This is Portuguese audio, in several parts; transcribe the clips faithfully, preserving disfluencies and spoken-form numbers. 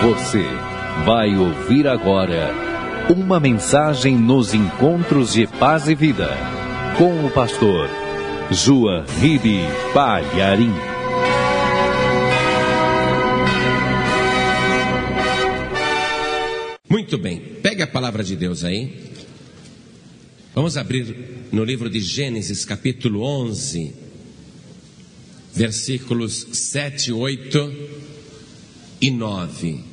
Você vai ouvir agora uma mensagem nos encontros de paz e vida com o pastor João Ribe Palharim. Muito bem, pegue a palavra de Deus aí. Vamos abrir no livro de Gênesis, capítulo onze, versículos sete, oito e nove.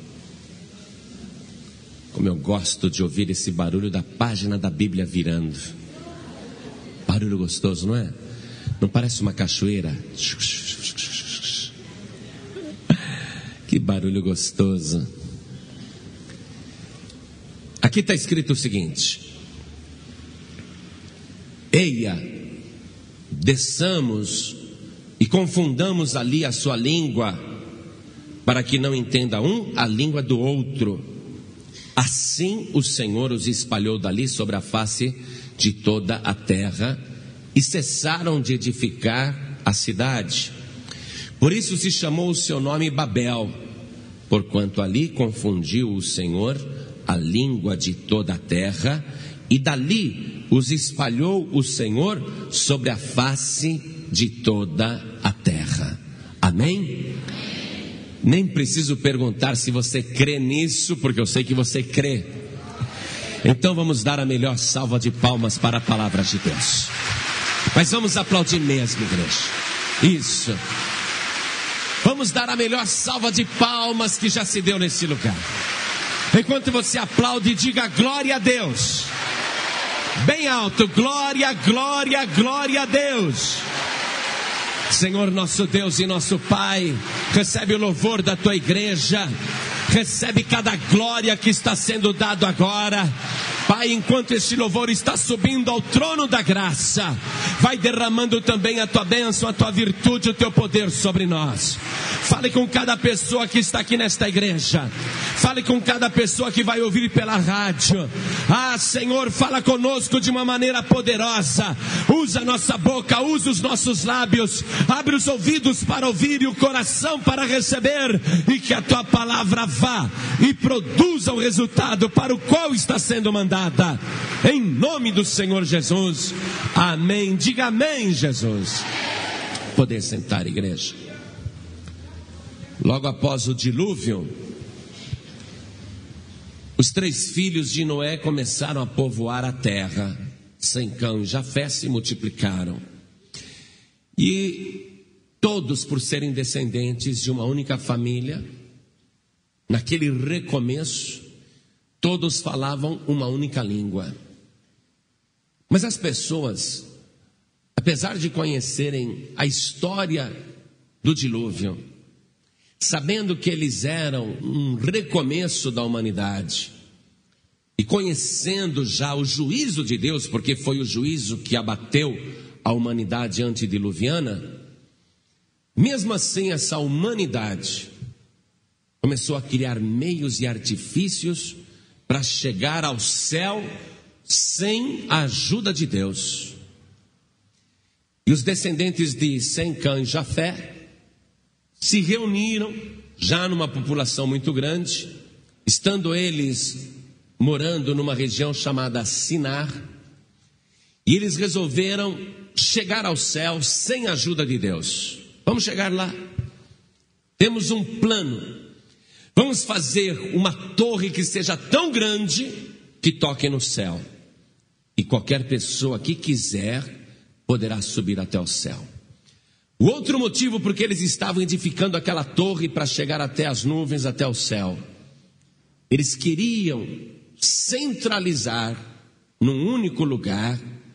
Como eu gosto de ouvir esse barulho da página da Bíblia virando. Barulho gostoso, não é? Não parece uma cachoeira? Que barulho gostoso. Aqui está escrito o seguinte: eia, desçamos e confundamos ali a sua língua, para que não entenda um a língua do outro. Assim o Senhor os espalhou dali sobre a face de toda a terra, e cessaram de edificar a cidade. Por isso se chamou o seu nome Babel, porquanto ali confundiu o Senhor a língua de toda a terra, e dali os espalhou o Senhor sobre a face de toda a terra. Amém? Nem preciso perguntar se você crê nisso, porque eu sei que você crê. Então vamos dar a melhor salva de palmas para a palavra de Deus. Mas vamos aplaudir mesmo, igreja. Isso. Vamos dar a melhor salva de palmas que já se deu nesse lugar. Enquanto você aplaude, diga glória a Deus. Bem alto, glória, glória, glória a Deus. Senhor nosso Deus e nosso Pai, recebe o louvor da tua igreja, recebe cada glória que está sendo dado agora. Pai, enquanto este louvor está subindo ao trono da graça, vai derramando também a tua bênção, a tua virtude, o teu poder sobre nós. Fale com cada pessoa que está aqui nesta igreja. Fale com cada pessoa que vai ouvir pela rádio. Ah, Senhor, fala conosco de uma maneira poderosa. Usa a nossa boca, usa os nossos lábios. Abre os ouvidos para ouvir e o coração para receber. E que a tua palavra vá e produza o resultado para o qual está sendo mandada. Em nome do Senhor Jesus. Amém. Diga amém, Jesus. Poder sentar, igreja. Logo após o dilúvio, os três filhos de Noé começaram a povoar a terra. Sem Cão e Jafé se multiplicaram. E todos, por serem descendentes de uma única família, naquele recomeço, todos falavam uma única língua. Mas as pessoas, apesar de conhecerem a história do dilúvio, sabendo que eles eram um recomeço da humanidade, e conhecendo já o juízo de Deus, porque foi o juízo que abateu a humanidade antediluviana, mesmo assim essa humanidade começou a criar meios e artifícios para chegar ao céu sem a ajuda de Deus. E os descendentes de Sem, Cã e Jafé se reuniram, já numa população muito grande, estando eles morando numa região chamada Sinar, e eles resolveram chegar ao céu sem a ajuda de Deus. Vamos chegar lá. Temos um plano. Vamos fazer uma torre que seja tão grande que toque no céu. E qualquer pessoa que quiser poderá subir até o céu. O outro motivo por que eles estavam edificando aquela torre para chegar até as nuvens, até o céu, eles queriam centralizar num único lugar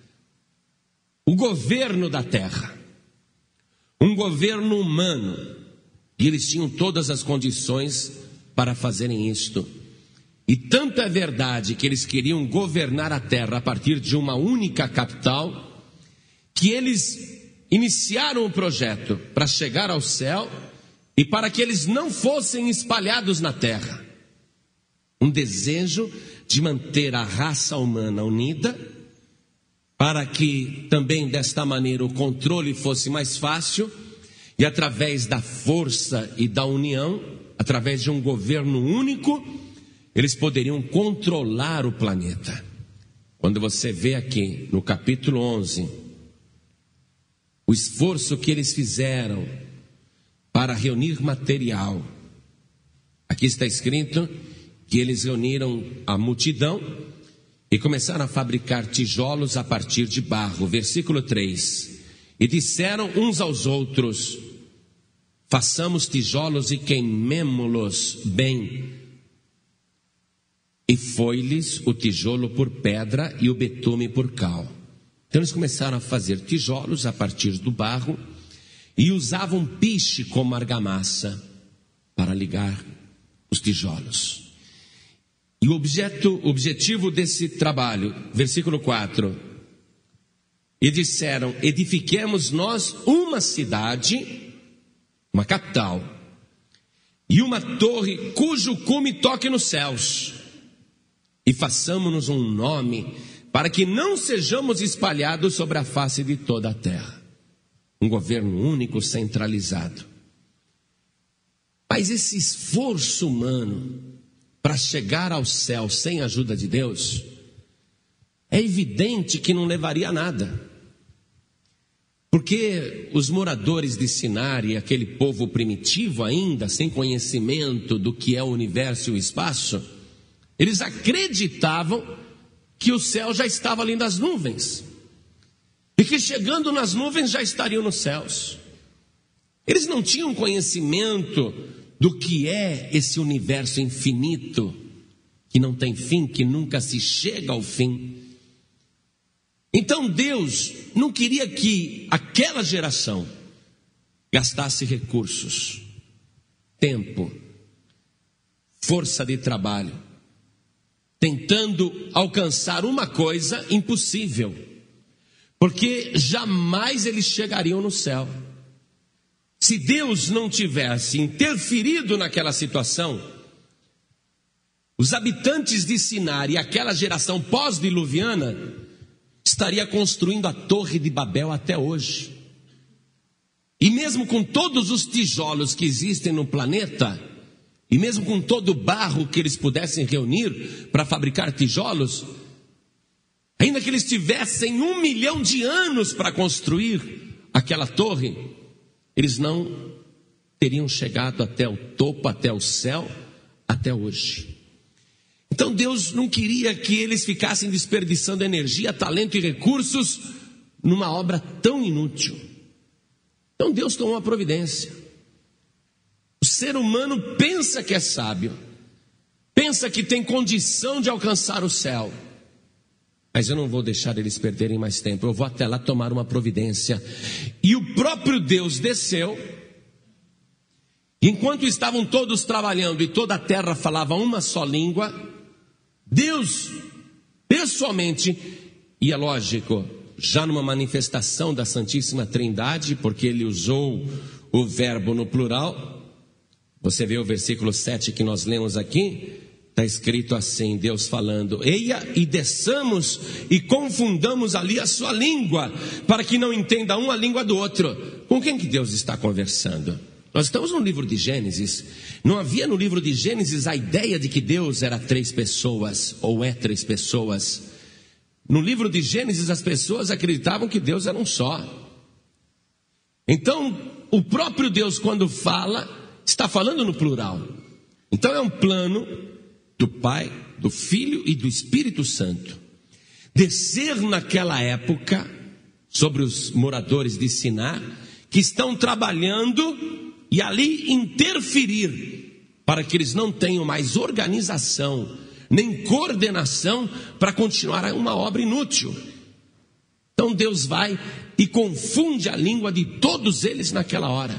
o governo da terra, um governo humano, e eles tinham todas as condições para fazerem isto. E tanto é verdade que eles queriam governar a terra a partir de uma única capital, que eles iniciaram o projeto para chegar ao céu e para que eles não fossem espalhados na terra. Um desejo de manter a raça humana unida, para que também desta maneira o controle fosse mais fácil, e através da força e da união, através de um governo único, eles poderiam controlar o planeta. Quando você vê aqui no capítulo onze, o esforço que eles fizeram para reunir material, aqui está escrito que eles reuniram a multidão e começaram a fabricar tijolos a partir de barro. Versículo três. E disseram uns aos outros: façamos tijolos e queimemo-los bem. E foi-lhes o tijolo por pedra e o betume por cal. Então eles começaram a fazer tijolos a partir do barro e usavam piche como argamassa para ligar os tijolos. E o objeto, objetivo desse trabalho, versículo quatro, e disseram: edifiquemos nós uma cidade, uma capital, e uma torre cujo cume toque nos céus, e façamos-nos um nome, para que não sejamos espalhados sobre a face de toda a terra. Um governo único, centralizado. Mas esse esforço humano para chegar ao céu sem a ajuda de Deus, é evidente que não levaria a nada. Porque os moradores de Sinar e aquele povo primitivo ainda, sem conhecimento do que é o universo e o espaço, eles acreditavam que o céu já estava ali nas nuvens, e que chegando nas nuvens já estariam nos céus. Eles não tinham conhecimento do que é esse universo infinito, que não tem fim, que nunca se chega ao fim. Então Deus não queria que aquela geração gastasse recursos, tempo, força de trabalho, tentando alcançar uma coisa impossível, porque jamais eles chegariam no céu. Se Deus não tivesse interferido naquela situação, os habitantes de Sinar e aquela geração pós-diluviana estaria construindo a Torre de Babel até hoje. E mesmo com todos os tijolos que existem no planeta, e mesmo com todo o barro que eles pudessem reunir para fabricar tijolos, ainda que eles tivessem um milhão de anos para construir aquela torre, eles não teriam chegado até o topo, até o céu, até hoje. Então Deus não queria que eles ficassem desperdiçando energia, talento e recursos numa obra tão inútil. Então Deus tomou uma providência. O ser humano pensa que é sábio, pensa que tem condição de alcançar o céu, mas eu não vou deixar eles perderem mais tempo, eu vou até lá tomar uma providência. E o próprio Deus desceu, enquanto estavam todos trabalhando e toda a terra falava uma só língua, Deus pessoalmente, e é lógico, já numa manifestação da Santíssima Trindade, porque ele usou o verbo no plural. Você vê o versículo sete que nós lemos aqui, está escrito assim, Deus falando: eia e desçamos e confundamos ali a sua língua, para que não entenda um a língua do outro. Com quem que Deus está conversando? Nós estamos no livro de Gênesis. Não havia no livro de Gênesis a ideia de que Deus era três pessoas, ou é três pessoas. No livro de Gênesis as pessoas acreditavam que Deus era um só. Então o próprio Deus, quando fala, está falando no plural. Então é um plano do Pai, do Filho e do Espírito Santo descer naquela época sobre os moradores de Sinar, que estão trabalhando, e ali interferir para que eles não tenham mais organização nem coordenação para continuar uma obra inútil. Então Deus vai e confunde a língua de todos eles naquela hora.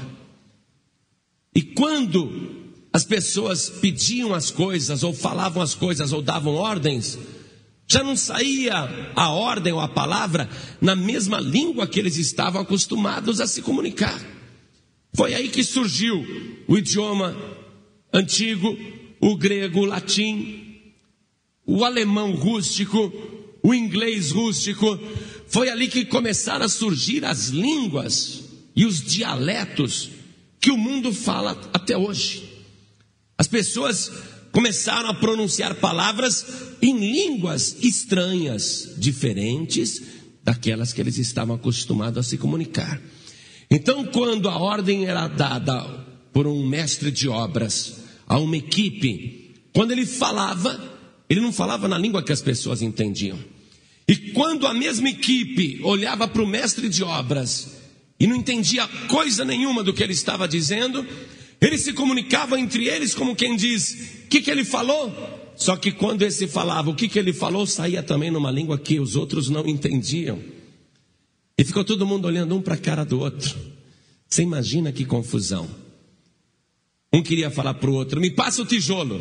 E quando as pessoas pediam as coisas, ou falavam as coisas, ou davam ordens, já não saía a ordem ou a palavra na mesma língua que eles estavam acostumados a se comunicar. Foi aí que surgiu o idioma antigo, o grego, o latim, o alemão rústico, o inglês rústico. Foi ali que começaram a surgir as línguas e os dialetos que o mundo fala até hoje. As pessoas começaram a pronunciar palavras em línguas estranhas, diferentes daquelas que eles estavam acostumados a se comunicar. Então, quando a ordem era dada por um mestre de obras a uma equipe, quando ele falava, ele não falava na língua que as pessoas entendiam. E quando a mesma equipe olhava para o mestre de obras e não entendia coisa nenhuma do que ele estava dizendo, eles se comunicavam entre eles como quem diz: o que, que ele falou? Só que quando esse falava o que, que ele falou, saía também numa língua que os outros não entendiam. E ficou todo mundo olhando um para a cara do outro. Você imagina que confusão. Um queria falar para o outro: me passa o tijolo.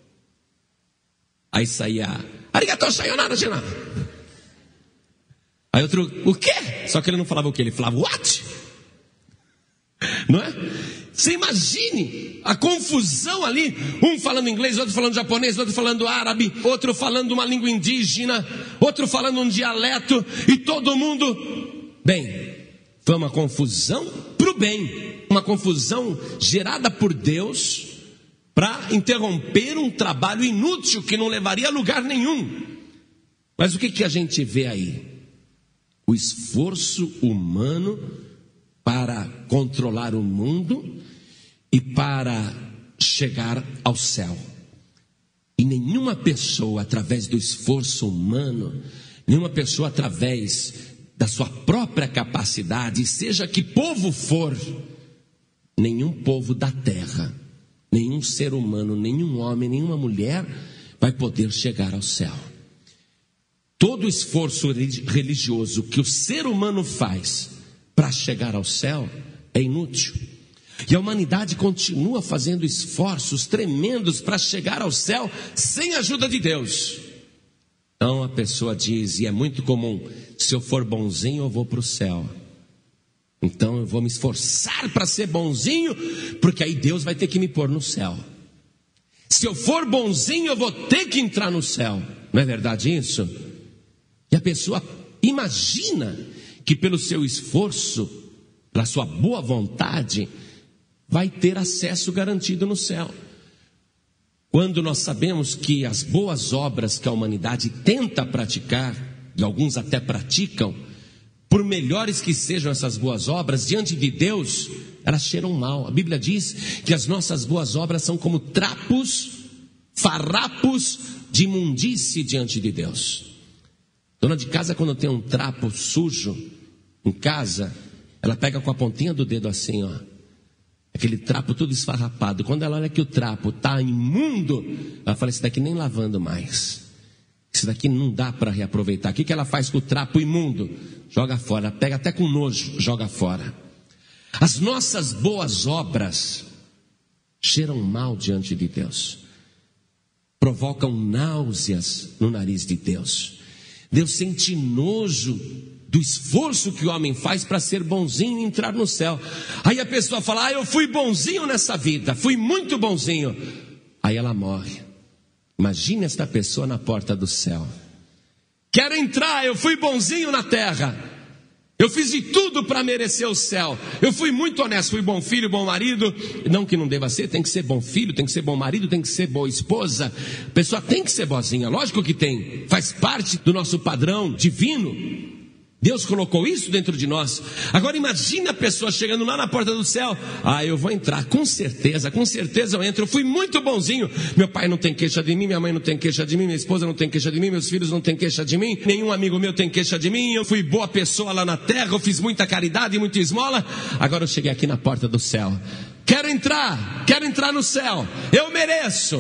Aí saía: arigatou sayonara, Gina. Aí outro: o quê? Só que ele não falava o quê? Ele falava what? Não é? Você imagine a confusão ali, um falando inglês, outro falando japonês, outro falando árabe, outro falando uma língua indígena, outro falando um dialeto, e todo mundo... Bem, foi uma confusão para o bem, uma confusão gerada por Deus para interromper um trabalho inútil que não levaria a lugar nenhum. Mas o que, que a gente vê aí? O esforço humano para controlar o mundo e para chegar ao céu. E nenhuma pessoa, através do esforço humano, nenhuma pessoa, através da sua própria capacidade, seja que povo for, nenhum povo da terra, nenhum ser humano, nenhum homem, nenhuma mulher vai poder chegar ao céu. Todo esforço religioso que o ser humano faz para chegar ao céu é inútil. E a humanidade continua fazendo esforços tremendos para chegar ao céu sem a ajuda de Deus. Então a pessoa diz, e é muito comum: se eu for bonzinho eu vou para o céu. Então eu vou me esforçar para ser bonzinho, porque aí Deus vai ter que me pôr no céu. Se eu for bonzinho eu vou ter que entrar no céu. Não é verdade isso? E a pessoa imagina que pelo seu esforço, pela sua boa vontade, vai ter acesso garantido no céu. Quando nós sabemos que as boas obras que a humanidade tenta praticar, e alguns até praticam, por melhores que sejam essas boas obras, diante de Deus, elas cheiram mal. A Bíblia diz que as nossas boas obras são como trapos, farrapos de imundície diante de Deus. Dona de casa, quando tem um trapo sujo em casa, ela pega com a pontinha do dedo assim, ó, aquele trapo todo esfarrapado. Quando ela olha que o trapo está imundo, ela fala: esse daqui nem lavando mais, esse daqui não dá para reaproveitar. O que, que ela faz com o trapo imundo? Joga fora. Ela pega até com nojo, joga fora. As nossas boas obras cheiram mal diante de Deus, provocam náuseas no nariz de Deus. Deus sente nojo do esforço que o homem faz para ser bonzinho e entrar no céu. Aí a pessoa fala: ah, eu fui bonzinho nessa vida, fui muito bonzinho. Aí ela morre. Imagine esta pessoa na porta do céu. Quero entrar, eu fui bonzinho na terra, eu fiz de tudo para merecer o céu, eu fui muito honesto, fui bom filho, bom marido. Não que não deva ser, tem que ser bom filho, tem que ser bom marido, tem que ser boa esposa. A pessoa tem que ser boazinha, lógico que tem, faz parte do nosso padrão divino. Deus colocou isso dentro de nós. Agora imagine a pessoa chegando lá na porta do céu: ah, eu vou entrar, com certeza, com certeza eu entro, eu fui muito bonzinho. Meu pai não tem queixa de mim, minha mãe não tem queixa de mim, minha esposa não tem queixa de mim, meus filhos não tem queixa de mim, nenhum amigo meu tem queixa de mim, eu fui boa pessoa lá na terra, eu fiz muita caridade e muita esmola. Agora eu cheguei aqui na porta do céu, quero entrar, quero entrar no céu, eu mereço.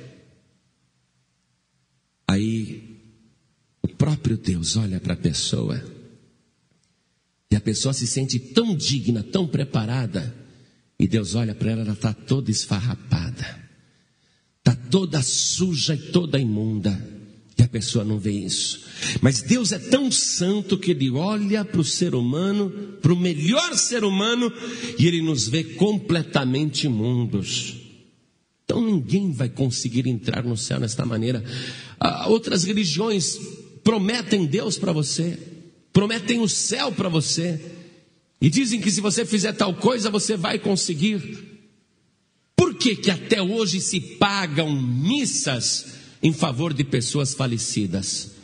Aí o próprio Deus olha para a pessoa, e a pessoa se sente tão digna, tão preparada, e Deus olha para ela, ela está toda esfarrapada, está toda suja e toda imunda, e a pessoa não vê isso. Mas Deus é tão santo que Ele olha para o ser humano, para o melhor ser humano, e Ele nos vê completamente imundos. Então ninguém vai conseguir entrar no céu desta maneira. Ah, outras religiões prometem Deus para você, prometem o céu para você, e dizem que se você fizer tal coisa, você vai conseguir. Por que que até hoje se pagam missas em favor de pessoas falecidas?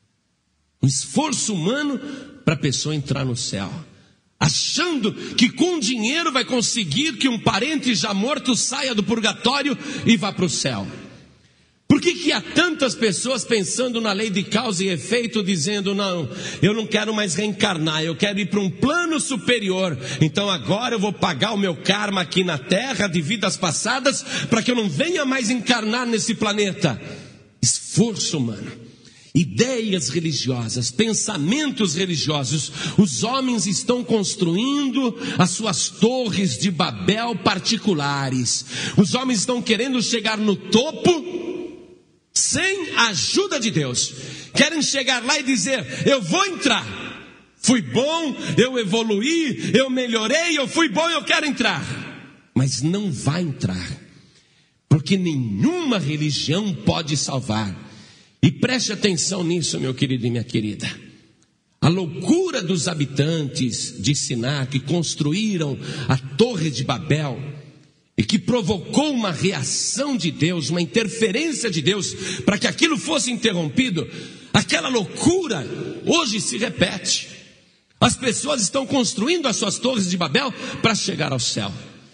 Um esforço humano para a pessoa entrar no céu, achando que com dinheiro vai conseguir que um parente já morto saia do purgatório e vá para o céu. Por que que há tantas pessoas pensando na lei de causa e efeito, dizendo, não, eu não quero mais reencarnar, eu quero ir para um plano superior, então agora eu vou pagar o meu karma aqui na terra de vidas passadas, para que eu não venha mais encarnar nesse planeta? Esforço humano, ideias religiosas, pensamentos religiosos. Os homens estão construindo as suas torres de Babel particulares. Os homens estão querendo chegar no topo sem a ajuda de Deus. Querem chegar lá e dizer, eu vou entrar. Fui bom, eu evoluí, eu melhorei, eu fui bom, eu quero entrar. Mas não vai entrar, porque nenhuma religião pode salvar. E preste atenção nisso, meu querido e minha querida. A loucura dos habitantes de Sinar, que construíram a Torre de Babel, e que provocou uma reação de Deus, uma interferência de Deus, para que aquilo fosse interrompido, aquela loucura hoje se repete. As pessoas estão construindo as suas torres de Babel para chegar ao céu.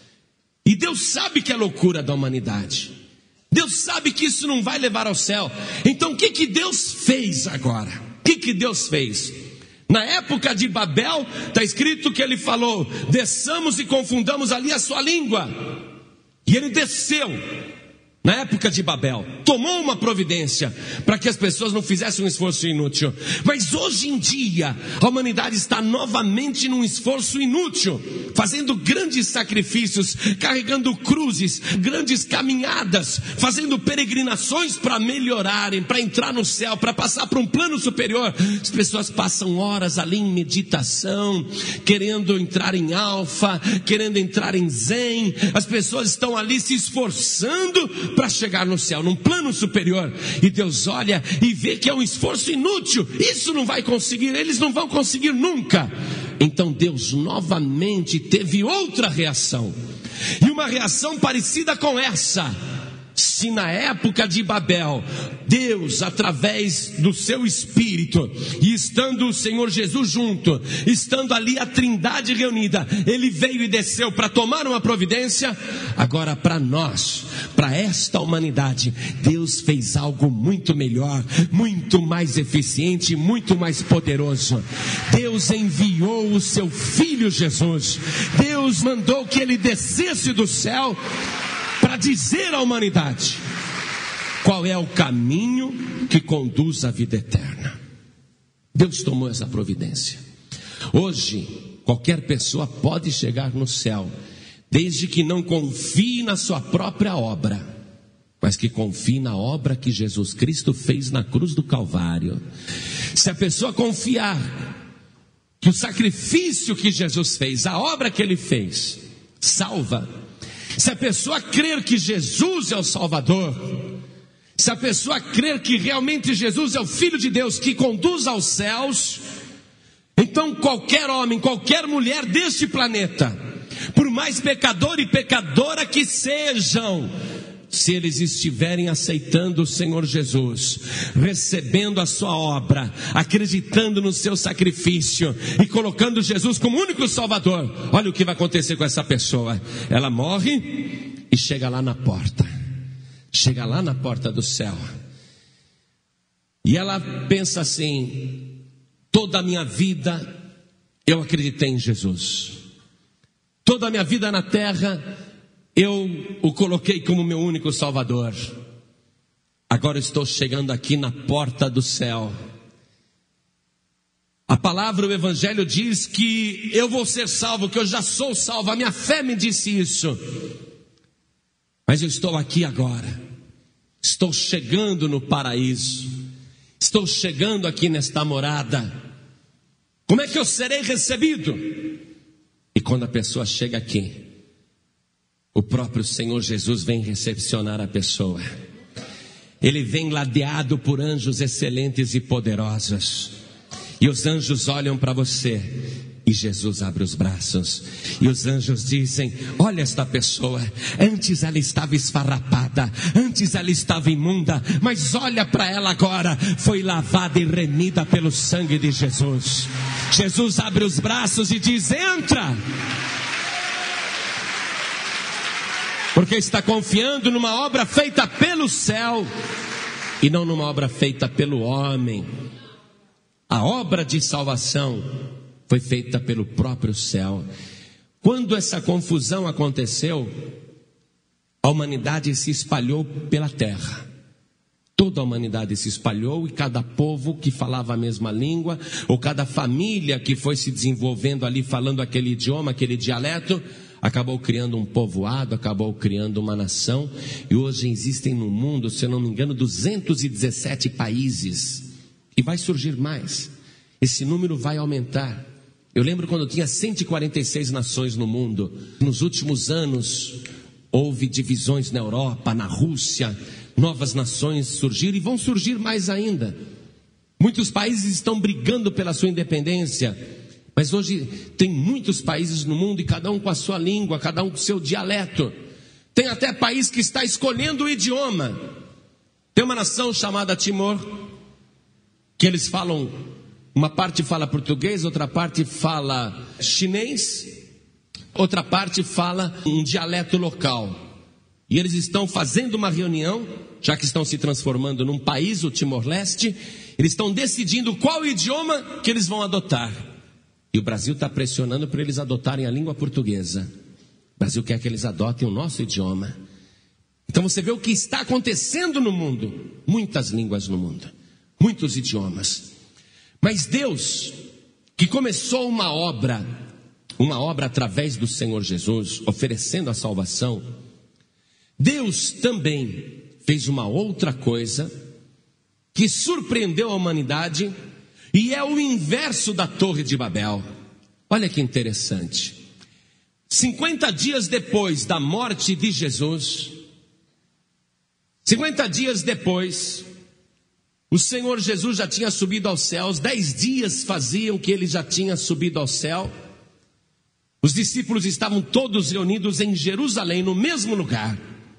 E Deus sabe que é loucura da humanidade. Deus sabe que isso não vai levar ao céu. Então o que que Deus fez agora? O que que Deus fez? Na época de Babel, está escrito que ele falou, desçamos e confundamos ali a sua língua. E ele desceu, na época de Babel, tomou uma providência para que as pessoas não fizessem um esforço inútil. Mas hoje em dia, a humanidade está novamente num esforço inútil, fazendo grandes sacrifícios, carregando cruzes, grandes caminhadas, fazendo peregrinações para melhorarem, para entrar no céu, para passar para um plano superior. As pessoas passam horas ali em meditação, querendo entrar em alfa, querendo entrar em zen. As pessoas estão ali se esforçando para chegar no céu, num plano superior. E Deus olha e vê que é um esforço inútil. Isso não vai conseguir, eles não vão conseguir nunca. Então Deus novamente teve outra reação. E uma reação parecida com essa. Se na época de Babel, Deus, através do seu Espírito, e estando o Senhor Jesus junto, estando ali a Trindade reunida, Ele veio e desceu para tomar uma providência, agora para nós, para esta humanidade, Deus fez algo muito melhor, muito mais eficiente, muito mais poderoso. Deus enviou o seu Filho Jesus. Deus mandou que Ele descesse do céu para dizer à humanidade qual é o caminho que conduz à vida eterna. Deus tomou essa providência. Hoje, qualquer pessoa pode chegar no céu, desde que não confie na sua própria obra, mas que confie na obra que Jesus Cristo fez na cruz do Calvário. Se a pessoa confiar que o sacrifício que Jesus fez, a obra que Ele fez, salva. Se a pessoa crer que Jesus é o Salvador, se a pessoa crer que realmente Jesus é o Filho de Deus que conduz aos céus, então qualquer homem, qualquer mulher deste planeta, por mais pecador e pecadora que sejam, se eles estiverem aceitando o Senhor Jesus, recebendo a sua obra, acreditando no seu sacrifício e colocando Jesus como único Salvador, olha o que vai acontecer com essa pessoa. Ela morre e chega lá na porta, chega lá na porta do céu, e ela pensa assim: toda a minha vida eu acreditei em Jesus, toda a minha vida na terra eu o coloquei como meu único Salvador. Agora estou chegando aqui na porta do céu. A palavra, o Evangelho diz que eu vou ser salvo, que eu já sou salvo. A minha fé me disse isso. Mas eu estou aqui agora. Estou chegando no paraíso. Estou chegando aqui nesta morada. Como é que eu serei recebido? E quando a pessoa chega aqui, o próprio Senhor Jesus vem recepcionar a pessoa. Ele vem ladeado por anjos excelentes e poderosos. E os anjos olham para você E Jesus abre os braços e os anjos dizem: olha esta pessoa, antes ela estava esfarrapada, antes ela estava imunda, mas olha para ela agora, foi lavada e remida pelo sangue de Jesus. Jesus abre os braços e diz: entra, porque está confiando numa obra feita pelo céu e não numa obra feita pelo homem. A obra de salvação foi feita pelo próprio céu. Quando essa confusão aconteceu, a humanidade se espalhou pela terra. Toda a humanidade se espalhou, e cada povo que falava a mesma língua, ou cada família que foi se desenvolvendo ali falando aquele idioma, aquele dialeto, acabou criando um povoado, acabou criando uma nação. E hoje existem no mundo, se eu não me engano, duzentos e dezessete países. E vai surgir mais. Esse número vai aumentar. Eu lembro quando tinha cento e quarenta e seis nações no mundo. Nos últimos anos houve divisões na Europa, na Rússia. Novas nações surgiram e vão surgir mais ainda. Muitos países estão brigando pela sua independência. Mas hoje tem muitos países no mundo, e cada um com a sua língua, cada um com o seu dialeto. Tem até país que está escolhendo o idioma. Tem uma nação chamada Timor, que eles falam, uma parte fala português, outra parte fala chinês, outra parte fala um dialeto local. E eles estão fazendo uma reunião, já que estão se transformando num país, o Timor-Leste. Eles estão decidindo qual idioma que eles vão adotar. E o Brasil está pressionando para eles adotarem a língua portuguesa. O Brasil quer que eles adotem o nosso idioma. Então você vê o que está acontecendo no mundo. Muitas línguas no mundo, muitos idiomas. Mas Deus, que começou uma obra, uma obra através do Senhor Jesus, oferecendo a salvação, Deus também fez uma outra coisa que surpreendeu a humanidade, e é o inverso da Torre de Babel. Olha que interessante. cinquenta dias depois da morte de Jesus, cinquenta dias depois, o Senhor Jesus já tinha subido aos céus. Dez dias faziam que ele já tinha subido ao céu. Os discípulos estavam todos reunidos em Jerusalém, no mesmo lugar.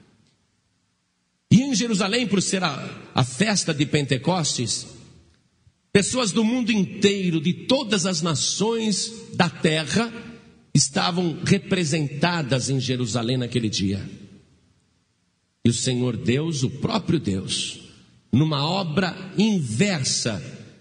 E em Jerusalém, por ser a, a festa de Pentecostes, pessoas do mundo inteiro, de todas as nações da terra, estavam representadas em Jerusalém naquele dia. E o Senhor Deus, o próprio Deus, numa obra inversa,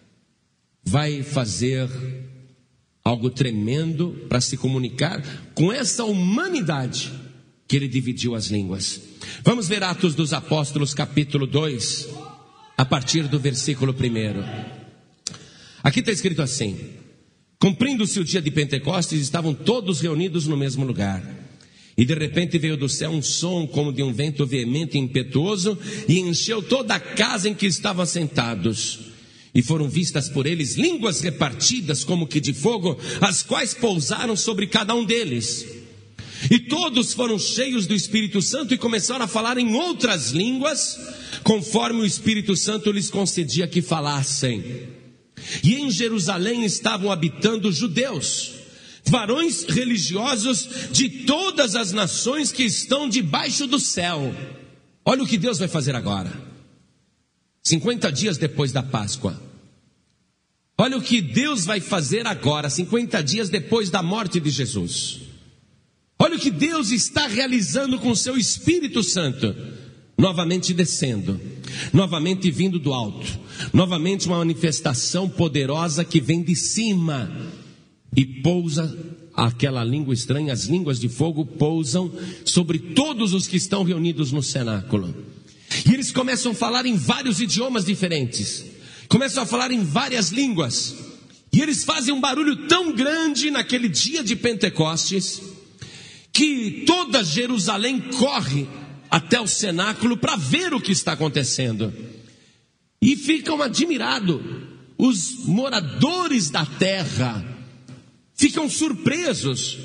vai fazer algo tremendo para se comunicar com essa humanidade que ele dividiu as línguas. Vamos ver Atos dos Apóstolos, capítulo dois, a partir do versículo primeiro. Aqui está escrito assim: cumprindo-se o dia de Pentecostes, estavam todos reunidos no mesmo lugar. E de repente veio do céu um som como de um vento veemente e impetuoso, e encheu toda a casa em que estavam sentados. E foram vistas por eles línguas repartidas como que de fogo, as quais pousaram sobre cada um deles. E todos foram cheios do Espírito Santo e começaram a falar em outras línguas, conforme o Espírito Santo lhes concedia que falassem. E em Jerusalém estavam habitando judeus, varões religiosos de todas as nações que estão debaixo do céu. Olha o que Deus vai fazer agora, cinquenta dias depois da Páscoa. Olha o que Deus vai fazer agora, cinquenta dias depois da morte de Jesus. Olha o que Deus está realizando com o seu Espírito Santo, novamente descendo, novamente vindo do alto, novamente uma manifestação poderosa que vem de cima e pousa aquela língua estranha. As línguas de fogo pousam sobre todos os que estão reunidos no cenáculo. E eles começam a falar em vários idiomas diferentes, começam a falar em várias línguas. E eles fazem um barulho tão grande naquele dia de Pentecostes, que toda Jerusalém corre até o cenáculo para ver o que está acontecendo. E ficam admirados. Os moradores da terra ficam surpresos,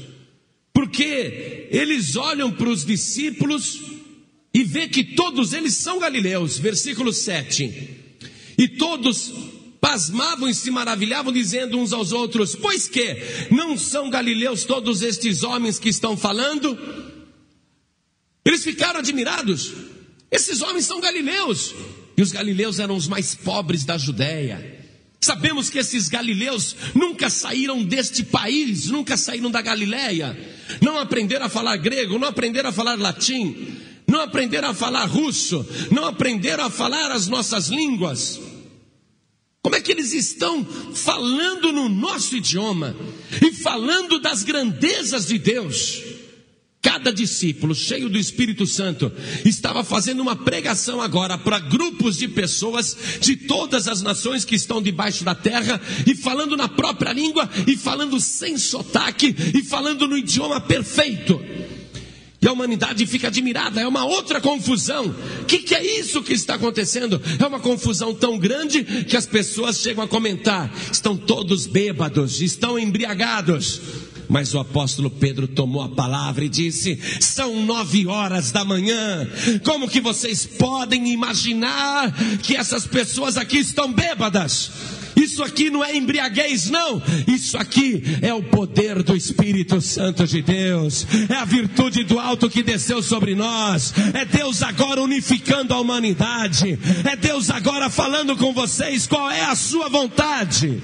porque eles olham para os discípulos e vê que todos eles são galileus. Versículo sete. E todos pasmavam e se maravilhavam, dizendo uns aos outros: pois que não são galileus todos estes homens que estão falando? Eles ficaram admirados. Esses homens são galileus. E os galileus eram os mais pobres da Judéia. Sabemos que esses galileus nunca saíram deste país, nunca saíram da Galileia. Não aprenderam a falar grego, não aprenderam a falar latim, não aprenderam a falar russo, não aprenderam a falar as nossas línguas. Como é que eles estão falando no nosso idioma e falando das grandezas de Deus? Cada discípulo, cheio do Espírito Santo, estava fazendo uma pregação agora para grupos de pessoas de todas as nações que estão debaixo da terra, e falando na própria língua, e falando sem sotaque, e falando no idioma perfeito. E a humanidade fica admirada, é uma outra confusão. O que, que é isso que está acontecendo? É uma confusão tão grande que as pessoas chegam a comentar: estão todos bêbados, estão embriagados. Mas o apóstolo Pedro tomou a palavra e disse: são nove horas da manhã. Como que vocês podem imaginar que essas pessoas aqui estão bêbadas? Isso aqui não é embriaguez, não. Isso aqui é o poder do Espírito Santo de Deus. É a virtude do alto que desceu sobre nós. É Deus agora unificando a humanidade. É Deus agora falando com vocês qual é a sua vontade.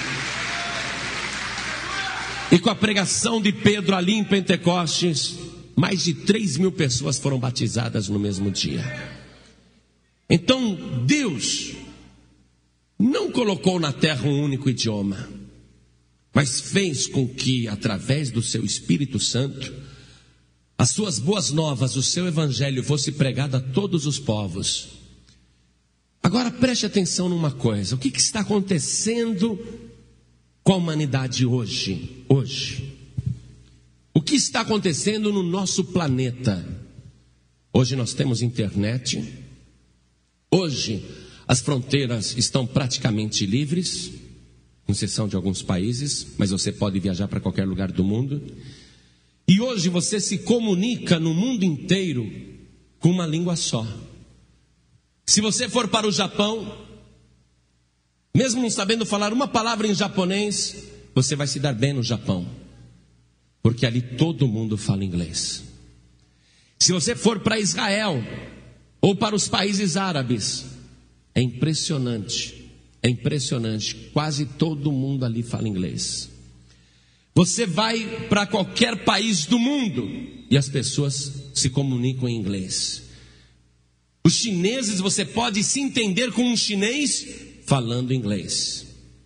E com a pregação de Pedro ali em Pentecostes, mais de três mil pessoas foram batizadas no mesmo dia. Então Deus não colocou na terra um único idioma, mas fez com que, através do seu Espírito Santo, as suas boas novas, o seu evangelho fosse pregado a todos os povos. Agora preste atenção numa coisa: o que, que está acontecendo com a humanidade hoje? Hoje, o que está acontecendo no nosso planeta? Hoje nós temos internet. Hoje as fronteiras estão praticamente livres, com exceção de alguns países, mas você pode viajar para qualquer lugar do mundo. E hoje você se comunica no mundo inteiro com uma língua só. Se você for para o Japão, mesmo não sabendo falar uma palavra em japonês, você vai se dar bem no Japão, porque ali todo mundo fala inglês. Se você for para Israel ou para os países árabes, é impressionante, é impressionante, quase todo mundo ali fala inglês. Você vai para qualquer país do mundo e as pessoas se comunicam em inglês. Os chineses, você pode se entender com um chinês falando inglês.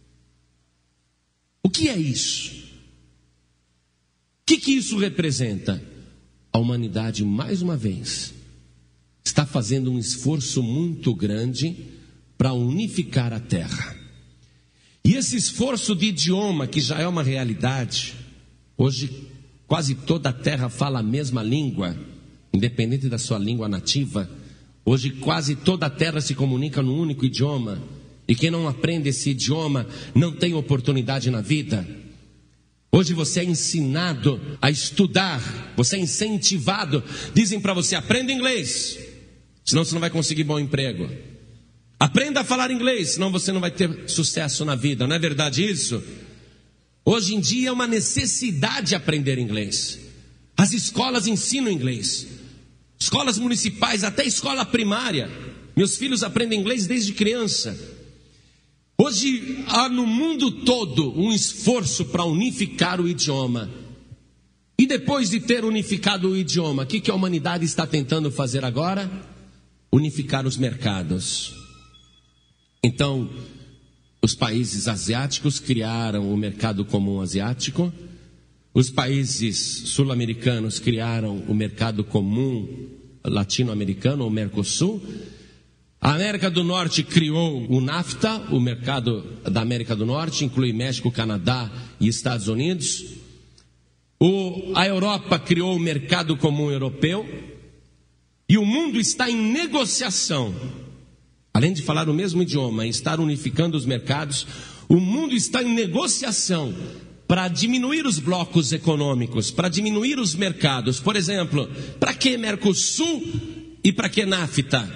O que é isso? O que, que isso representa? A humanidade, mais uma vez, está fazendo um esforço muito grande para unificar a terra. E esse esforço de idioma, que já é uma realidade, hoje quase toda a terra fala a mesma língua, independente da sua língua nativa. Hoje quase toda a terra se comunica num único idioma, e quem não aprende esse idioma não tem oportunidade na vida. Hoje você é ensinado a estudar, você é incentivado. Dizem para você: aprenda inglês, senão você não vai conseguir bom emprego. Aprenda a falar inglês, senão você não vai ter sucesso na vida. Não é verdade isso? Hoje em dia é uma necessidade aprender inglês. As escolas ensinam inglês. Escolas municipais, até escola primária. Meus filhos aprendem inglês desde criança. Hoje há no mundo todo um esforço para unificar o idioma. E depois de ter unificado o idioma, o que, que a humanidade está tentando fazer agora? Unificar os mercados. Então, os países asiáticos criaram o mercado comum asiático. Os países sul-americanos criaram o mercado comum latino-americano, o Mercosul. A América do Norte criou o NAFTA, o mercado da América do Norte, inclui México, Canadá e Estados Unidos. O, a Europa criou o mercado comum europeu. E o mundo está em negociação. Além de falar o mesmo idioma e estar unificando os mercados, o mundo está em negociação para diminuir os blocos econômicos, para diminuir os mercados. Por exemplo, para que Mercosul e para que NAFTA?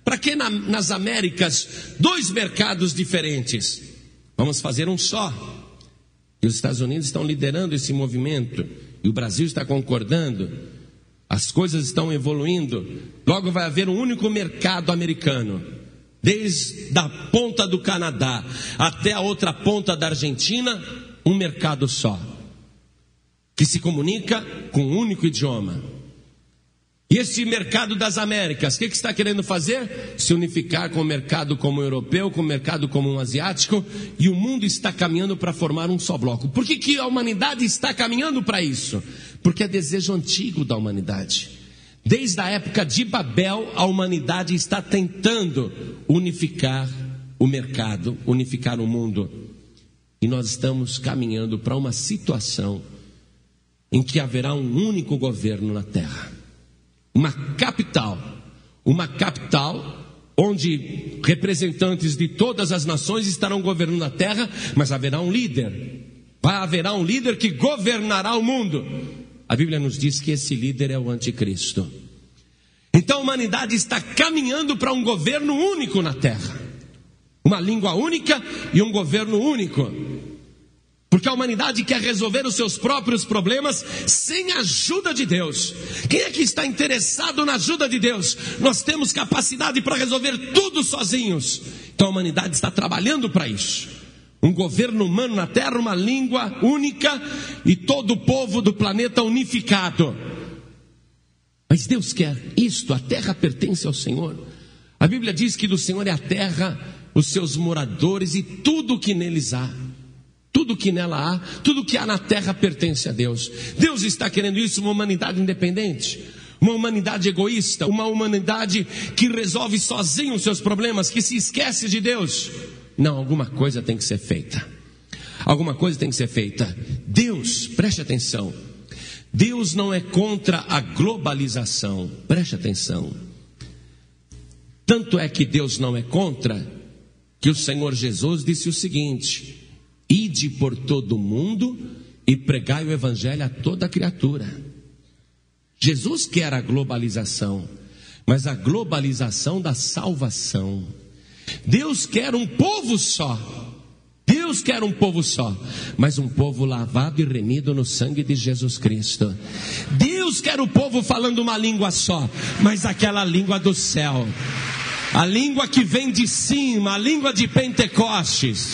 Para que na, nas Américas dois mercados diferentes? Vamos fazer um só. E os Estados Unidos estão liderando esse movimento, e o Brasil está concordando. As coisas estão evoluindo. Logo vai haver um único mercado americano, desde a ponta do Canadá até a outra ponta da Argentina, um mercado só, que se comunica com um único idioma. E esse mercado das Américas, o que, que está querendo fazer? Se unificar com o mercado comum europeu, com o mercado comum asiático, e o mundo está caminhando para formar um só bloco. Por que, que a humanidade está caminhando para isso? Porque é desejo antigo da humanidade. Desde a época de Babel, a humanidade está tentando unificar o mercado, unificar o mundo. E nós estamos caminhando para uma situação em que haverá um único governo na Terra. Uma capital, uma capital onde representantes de todas as nações estarão governando a terra, mas haverá um líder. Vai haverá um líder que governará o mundo. A Bíblia nos diz que esse líder é o anticristo. Então a humanidade está caminhando para um governo único na terra, uma língua única e um governo único. Porque a humanidade quer resolver os seus próprios problemas sem a ajuda de Deus. Quem é que está interessado na ajuda de Deus? Nós temos capacidade para resolver tudo sozinhos. Então a humanidade está trabalhando para isso. Um governo humano na terra, uma língua única e todo o povo do planeta unificado. Mas Deus quer isto, a terra pertence ao Senhor. A Bíblia diz que do Senhor é a terra, os seus moradores e tudo o que neles há. Tudo que nela há, tudo que há na terra pertence a Deus. Deus está querendo isso, uma humanidade independente, uma humanidade egoísta, uma humanidade que resolve sozinho os seus problemas, que se esquece de Deus. Não, alguma coisa tem que ser feita. Alguma coisa tem que ser feita. Deus, preste atenção, Deus não é contra a globalização. Preste atenção. Tanto é que Deus não é contra, que o Senhor Jesus disse o seguinte: ide por todo o mundo e pregai o evangelho a toda criatura. Jesus quer a globalização, mas a globalização da salvação. Deus quer um povo só. Deus quer um povo só, mas um povo lavado e remido no sangue de Jesus Cristo. Deus quer o povo falando uma língua só, mas aquela língua do céu, a língua que vem de cima, a língua de Pentecostes.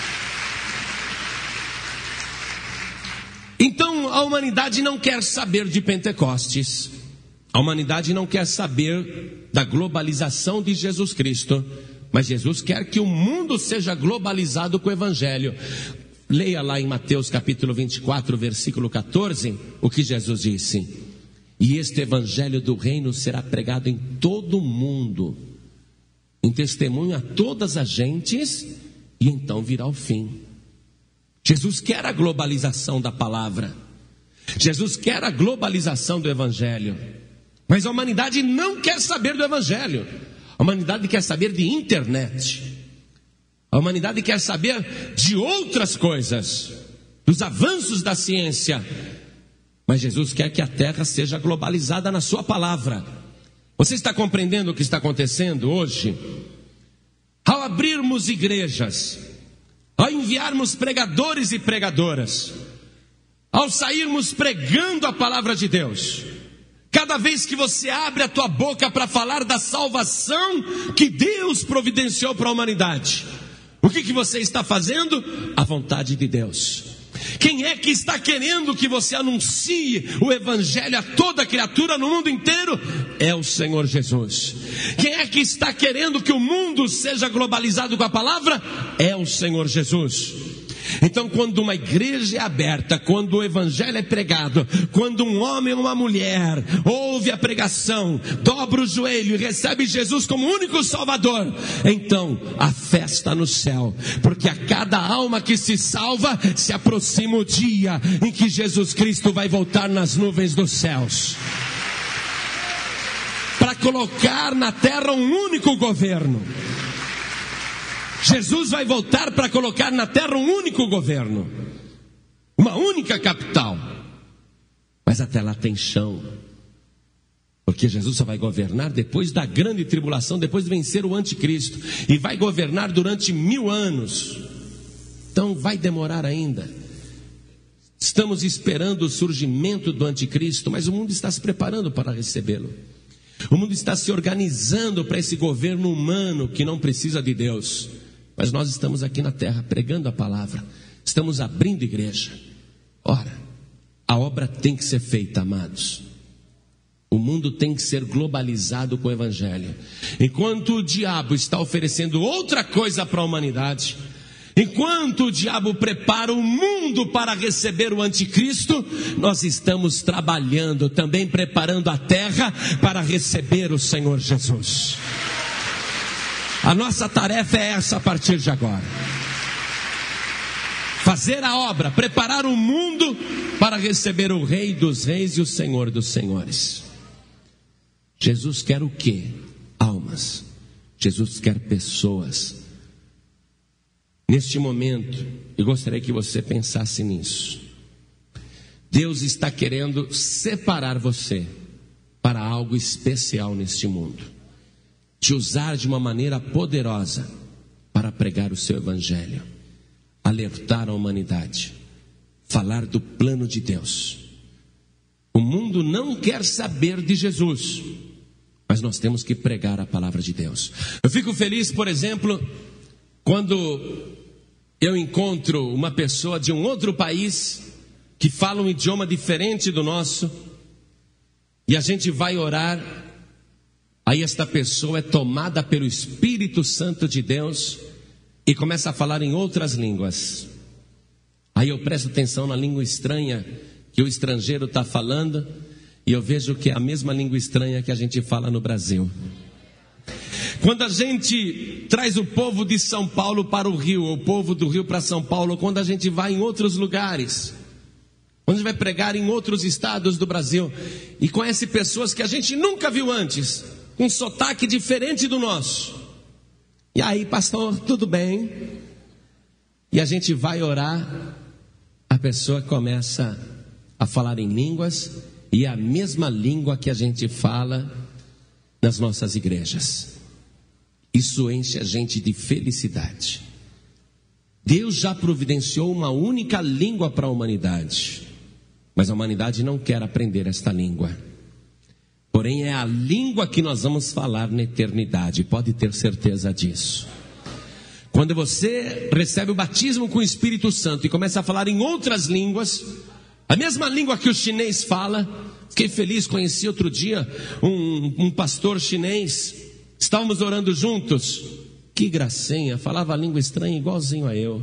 Então a humanidade não quer saber de Pentecostes, a humanidade não quer saber da globalização de Jesus Cristo, mas Jesus quer que o mundo seja globalizado com o Evangelho. Leia lá em Mateus capítulo vinte e quatro, versículo catorze, o que Jesus disse: e este Evangelho do reino será pregado em todo o mundo, em testemunho a todas as gentes, e então virá o fim. Jesus quer a globalização da palavra. Jesus quer a globalização do Evangelho. Mas a humanidade não quer saber do Evangelho. A humanidade quer saber de internet. A humanidade quer saber de outras coisas, dos avanços da ciência. Mas Jesus quer que a terra seja globalizada na sua palavra. Você está compreendendo o que está acontecendo hoje? Ao abrirmos igrejas, ao enviarmos pregadores e pregadoras, ao sairmos pregando a palavra de Deus, cada vez que você abre a tua boca para falar da salvação que Deus providenciou para a humanidade, o que, que você está fazendo? A vontade de Deus. Quem é que está querendo que você anuncie o Evangelho a toda criatura no mundo inteiro? É o Senhor Jesus. Quem é que está querendo que o mundo seja globalizado com a palavra? É o Senhor Jesus. Então, quando uma igreja é aberta, quando o evangelho é pregado, quando um homem ou uma mulher ouve a pregação, dobra o joelho e recebe Jesus como único Salvador, então a festa no céu, porque a cada alma que se salva, se aproxima o dia em que Jesus Cristo vai voltar nas nuvens dos céus, para colocar na terra um único governo. Jesus vai voltar para colocar na terra um único governo, uma única capital. Mas até lá tem chão. Porque Jesus só vai governar depois da grande tribulação, depois de vencer o anticristo. E vai governar durante mil anos. Então vai demorar ainda. Estamos esperando o surgimento do anticristo, mas o mundo está se preparando para recebê-lo. O mundo está se organizando para esse governo humano que não precisa de Deus. Mas nós estamos aqui na terra pregando a palavra. Estamos abrindo igreja. Ora, a obra tem que ser feita, amados. O mundo tem que ser globalizado com o evangelho. Enquanto o diabo está oferecendo outra coisa para a humanidade, enquanto o diabo prepara o mundo para receber o anticristo, nós estamos trabalhando, também preparando a terra para receber o Senhor Jesus. A nossa tarefa é essa a partir de agora. Fazer a obra, preparar o mundo para receber o Rei dos Reis e o Senhor dos Senhores. Jesus quer o quê? Almas. Jesus quer pessoas. Neste momento, eu gostaria que você pensasse nisso. Deus está querendo separar você para algo especial neste mundo. Te usar de uma maneira poderosa para pregar o seu evangelho. Alertar a humanidade. Falar do plano de Deus. O mundo não quer saber de Jesus, mas nós temos que pregar a palavra de Deus. Eu fico feliz, por exemplo, quando eu encontro uma pessoa de um outro país que fala um idioma diferente do nosso, e a gente vai orar, aí esta pessoa é tomada pelo Espírito Santo de Deus e começa a falar em outras línguas. Aí eu presto atenção na língua estranha que o estrangeiro está falando, e eu vejo que é a mesma língua estranha que a gente fala no Brasil. Quando a gente traz o povo de São Paulo para o Rio, ou o povo do Rio para São Paulo, quando a gente vai em outros lugares, quando a gente vai pregar em outros estados do Brasil, e conhece pessoas que a gente nunca viu antes, com um sotaque diferente do nosso. E aí, pastor, tudo bem? E a gente vai orar, a pessoa começa a falar em línguas, e é a mesma língua que a gente fala nas nossas igrejas. Isso enche a gente de felicidade. Deus já providenciou uma única língua para a humanidade, mas a humanidade não quer aprender esta língua. Porém, é a língua que nós vamos falar na eternidade, pode ter certeza disso. Quando você recebe o batismo com o Espírito Santo e começa a falar em outras línguas, a mesma língua que o chinês fala. Fiquei feliz, conheci outro dia um, um pastor chinês. Estávamos orando juntos. Que gracinha, falava a língua estranha igualzinho a eu.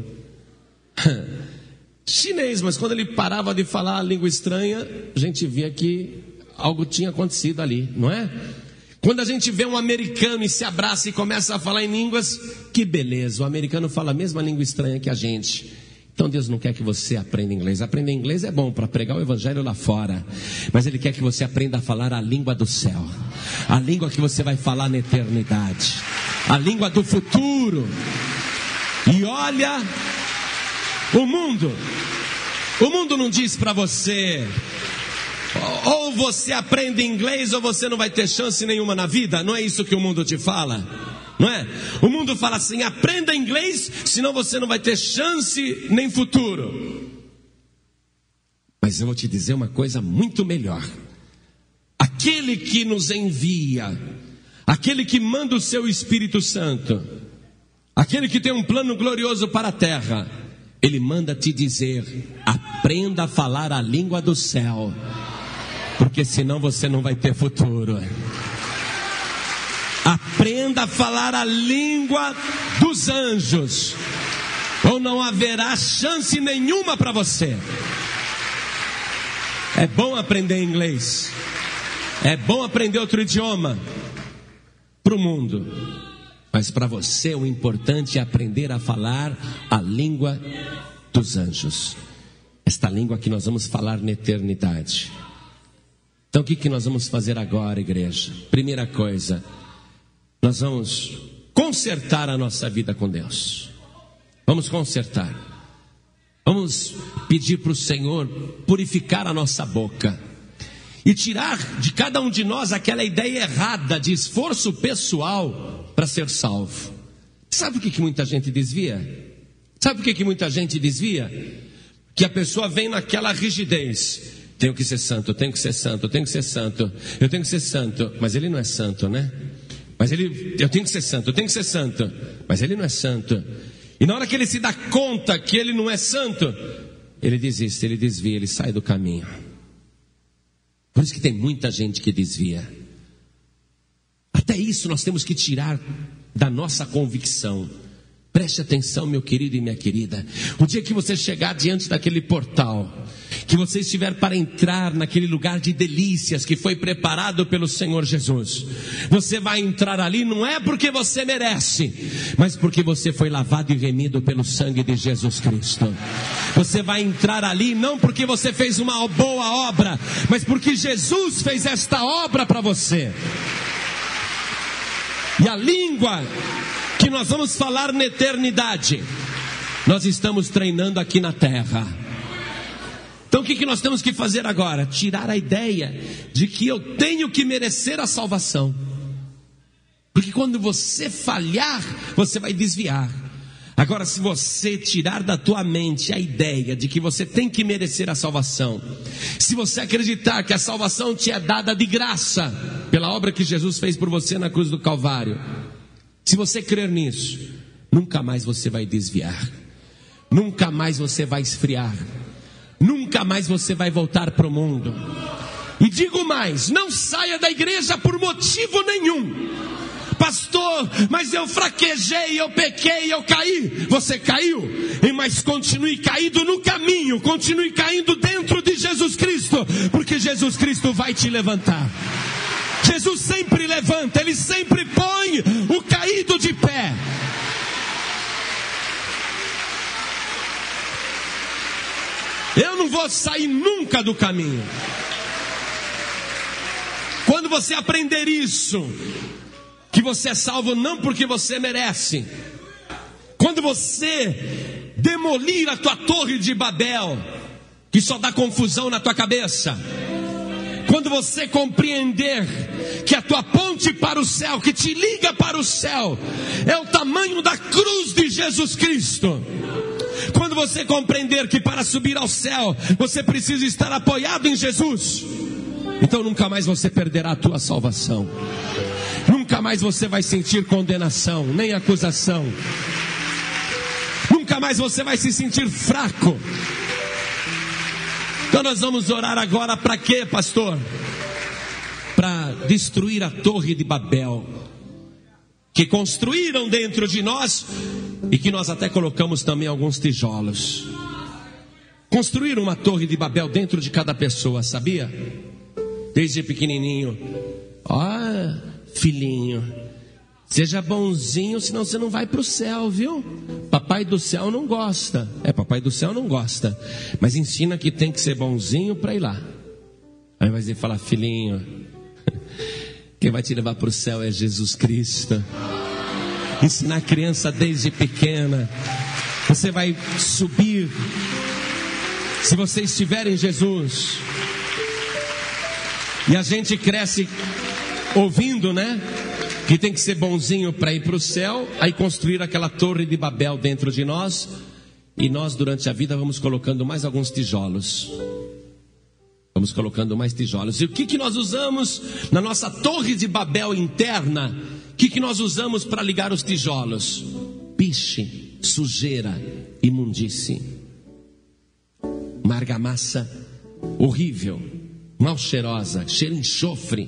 Chinês, mas quando ele parava de falar a língua estranha, a gente via que algo tinha acontecido ali, não é? Quando a gente vê um americano e se abraça e começa a falar em línguas, que beleza, o americano fala a mesma língua estranha que a gente. Então Deus não quer que você aprenda inglês. Aprender inglês é bom para pregar o evangelho lá fora, mas Ele quer que você aprenda a falar a língua do céu, a língua que você vai falar na eternidade, a língua do futuro. E olha, o mundo, o mundo não diz para você, ou você aprende inglês ou você não vai ter chance nenhuma na vida. Não é isso que o mundo te fala, não é? O mundo fala assim: aprenda inglês, senão você não vai ter chance nem futuro. Mas eu vou te dizer uma coisa muito melhor. Aquele que nos envia, aquele que manda o seu Espírito Santo, aquele que tem um plano glorioso para a terra, ele manda te dizer: aprenda a falar a língua do céu, porque senão você não vai ter futuro. Aprenda a falar a língua dos anjos, ou não haverá chance nenhuma para você. É bom aprender inglês, é bom aprender outro idioma para o mundo, mas para você o importante é aprender a falar a língua dos anjos, esta língua que nós vamos falar na eternidade. Então o que, que nós vamos fazer agora, igreja? Primeira coisa, nós vamos consertar a nossa vida com Deus. Vamos consertar. Vamos pedir para o Senhor purificar a nossa boca e tirar de cada um de nós aquela ideia errada de esforço pessoal para ser salvo. Sabe por que, que muita gente desvia? Sabe por que, que muita gente desvia? Que a pessoa vem naquela rigidez. Tenho que ser santo, eu tenho que ser santo, eu tenho que ser santo, eu tenho que ser santo. Mas ele não é santo, né? Mas ele, eu tenho que ser santo, eu tenho que ser santo. Mas ele não é santo. E na hora que ele se dá conta que ele não é santo, ele desiste, ele desvia, ele sai do caminho. Por isso que tem muita gente que desvia. Até isso nós temos que tirar da nossa convicção. Preste atenção, meu querido e minha querida. O dia que você chegar diante daquele portal, que você estiver para entrar naquele lugar de delícias que foi preparado pelo Senhor Jesus, você vai entrar ali não é porque você merece, mas porque você foi lavado e remido pelo sangue de Jesus Cristo. Você vai entrar ali não porque você fez uma boa obra, mas porque Jesus fez esta obra para você. E a língua que nós vamos falar na eternidade, nós estamos treinando aqui na terra. Então o que, que nós temos que fazer agora? Tirar a ideia de que eu tenho que merecer a salvação. Porque quando você falhar, você vai desviar. Agora, se você tirar da tua mente a ideia de que você tem que merecer a salvação, se você acreditar que a salvação te é dada de graça, pela obra que Jesus fez por você na cruz do Calvário, se você crer nisso, nunca mais você vai desviar, nunca mais você vai esfriar, nunca mais você vai voltar para o mundo. E digo mais, não saia da igreja por motivo nenhum. Pastor, mas eu fraquejei, eu pequei, eu caí. Você caiu, mas continue caído no caminho, continue caindo dentro de Jesus Cristo, porque Jesus Cristo vai te levantar. Jesus sempre levanta, Ele sempre põe o caído de pé. Eu não vou sair nunca do caminho. Quando você aprender isso, que você é salvo não porque você merece, quando você demolir a tua torre de Babel, que só dá confusão na tua cabeça, quando você compreender que a tua ponte para o céu, que te liga para o céu, é o tamanho da cruz de Jesus Cristo, quando você compreender que para subir ao céu, você precisa estar apoiado em Jesus, então nunca mais você perderá a tua salvação. Nunca mais você vai sentir condenação, nem acusação. Nunca mais você vai se sentir fraco. Então nós vamos orar agora para quê, pastor? Para destruir a torre de Babel, que construíram dentro de nós, e que nós até colocamos também alguns tijolos. Construíram uma torre de Babel dentro de cada pessoa, sabia? Desde pequenininho. Ah, filhinho, seja bonzinho, senão você não vai para o céu, viu? Papai do céu não gosta. É, papai do céu não gosta, mas ensina que tem que ser bonzinho para ir lá. Aí vai dizer, falar, filhinho, quem vai te levar para o céu é Jesus Cristo. Ensinar a criança desde pequena. Você vai subir, se você estiver em Jesus. E a gente cresce ouvindo, né? Que tem que ser bonzinho para ir para o céu. Aí construir aquela torre de Babel dentro de nós. E nós durante a vida vamos colocando mais alguns tijolos. Vamos colocando mais tijolos. E o que, que nós usamos na nossa torre de Babel interna? O que, que nós usamos para ligar os tijolos? Piche, sujeira, imundície, uma argamassa horrível, mal cheirosa, cheiro de enxofre,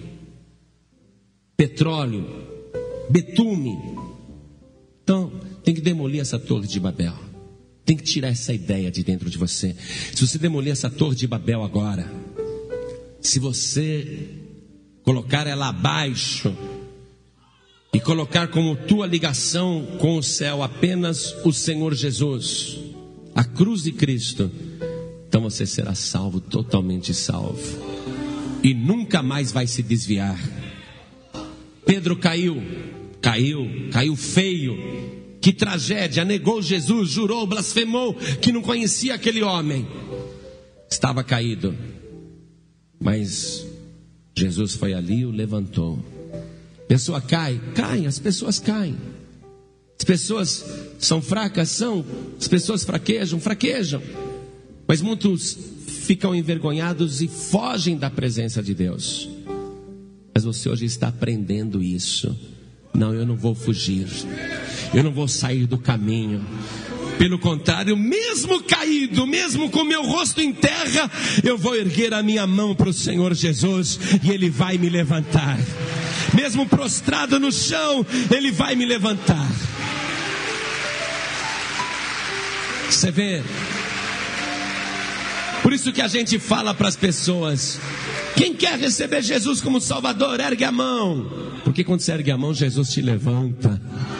petróleo, betume. Então tem que demolir essa torre de Babel. Tem que tirar essa ideia de dentro de você. Se você demolir essa torre de Babel agora, se você colocar ela abaixo e colocar como tua ligação com o céu apenas o Senhor Jesus, a cruz de Cristo, então você será salvo, totalmente salvo, e nunca mais vai se desviar. Pedro caiu, caiu, caiu feio, que tragédia, negou Jesus, jurou, blasfemou, que não conhecia aquele homem, estava caído, mas Jesus foi ali e o levantou. A pessoa cai, cai, as pessoas caem. As pessoas são fracas, são. As pessoas fraquejam, fraquejam. Mas muitos ficam envergonhados e fogem da presença de Deus. Mas você hoje está aprendendo isso. Não, eu não vou fugir. Eu não vou sair do caminho. Pelo contrário, mesmo caído, mesmo com meu rosto em terra, eu vou erguer a minha mão para o Senhor Jesus e Ele vai me levantar. Mesmo prostrado no chão, Ele vai me levantar. Você vê? Por isso que a gente fala para as pessoas: quem quer receber Jesus como Salvador, ergue a mão. Porque quando você ergue a mão, Jesus te levanta.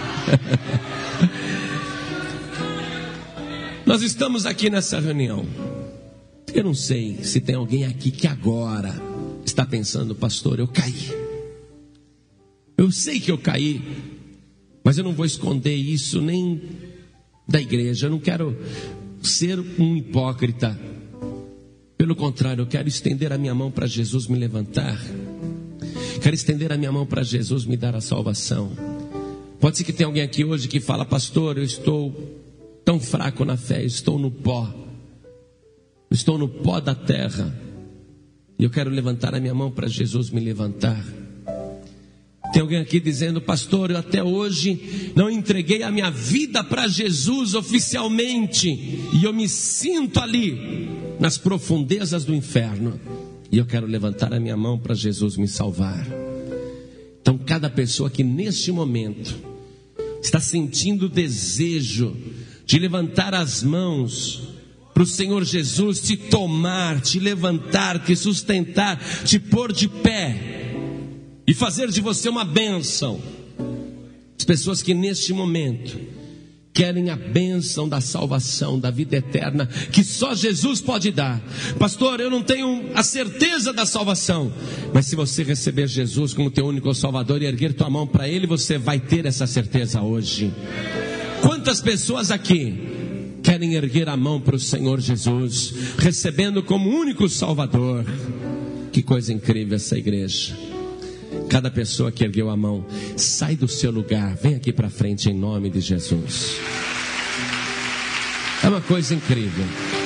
Nós estamos aqui nessa reunião. Eu não sei se tem alguém aqui que agora está pensando: pastor, eu caí. Eu sei que eu caí, mas eu não vou esconder isso nem da igreja. Eu não quero ser um hipócrita. Pelo contrário, eu quero estender a minha mão para Jesus me levantar. Quero estender a minha mão para Jesus me dar a salvação. Pode ser que tenha alguém aqui hoje que fala: pastor, eu estou tão fraco na fé, eu estou no pó. Eu estou no pó da terra. E eu quero levantar a minha mão para Jesus me levantar. Tem alguém aqui dizendo: pastor, eu até hoje não entreguei a minha vida para Jesus oficialmente. E eu me sinto ali, nas profundezas do inferno. E eu quero levantar a minha mão para Jesus me salvar. Então, cada pessoa que neste momento está sentindo o desejo de levantar as mãos para o Senhor Jesus te tomar, te levantar, te sustentar, te pôr de pé e fazer de você uma bênção. As pessoas que neste momento querem a bênção da salvação, da vida eterna, que só Jesus pode dar. Pastor, eu não tenho a certeza da salvação, mas se você receber Jesus como teu único Salvador e erguer tua mão para Ele, você vai ter essa certeza hoje. Quantas pessoas aqui querem erguer a mão para o Senhor Jesus, recebendo como único Salvador? Que coisa incrível essa igreja. Cada pessoa que ergueu a mão, sai do seu lugar, vem aqui para frente em nome de Jesus. É uma coisa incrível.